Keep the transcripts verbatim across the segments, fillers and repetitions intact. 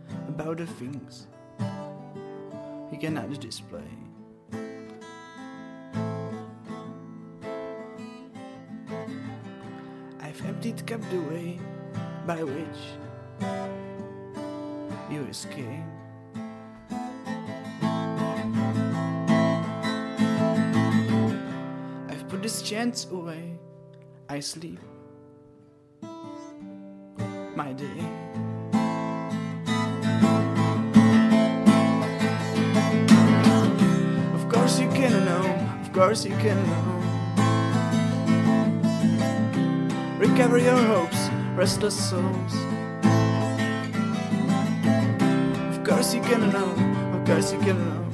about the things he cannot display. I've emptied kept the way by which you escape. I've put this chance away. I sleep my day. Of course you can know, of course you can know. Recover your hopes, restless souls. Of course you can know, of course you can know.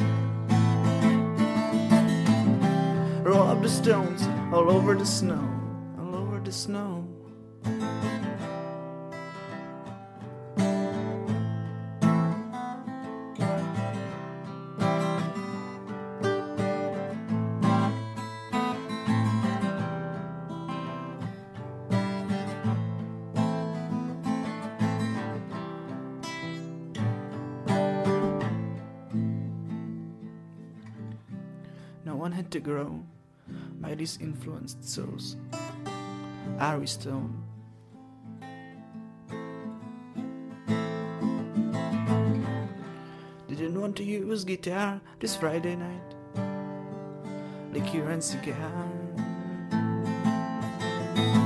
Roll up the stones all over the snow, all over the snow. No one had to grow by these influenced souls. Are we stone? Didn't want to use guitar this Friday night. Liquor and cigar.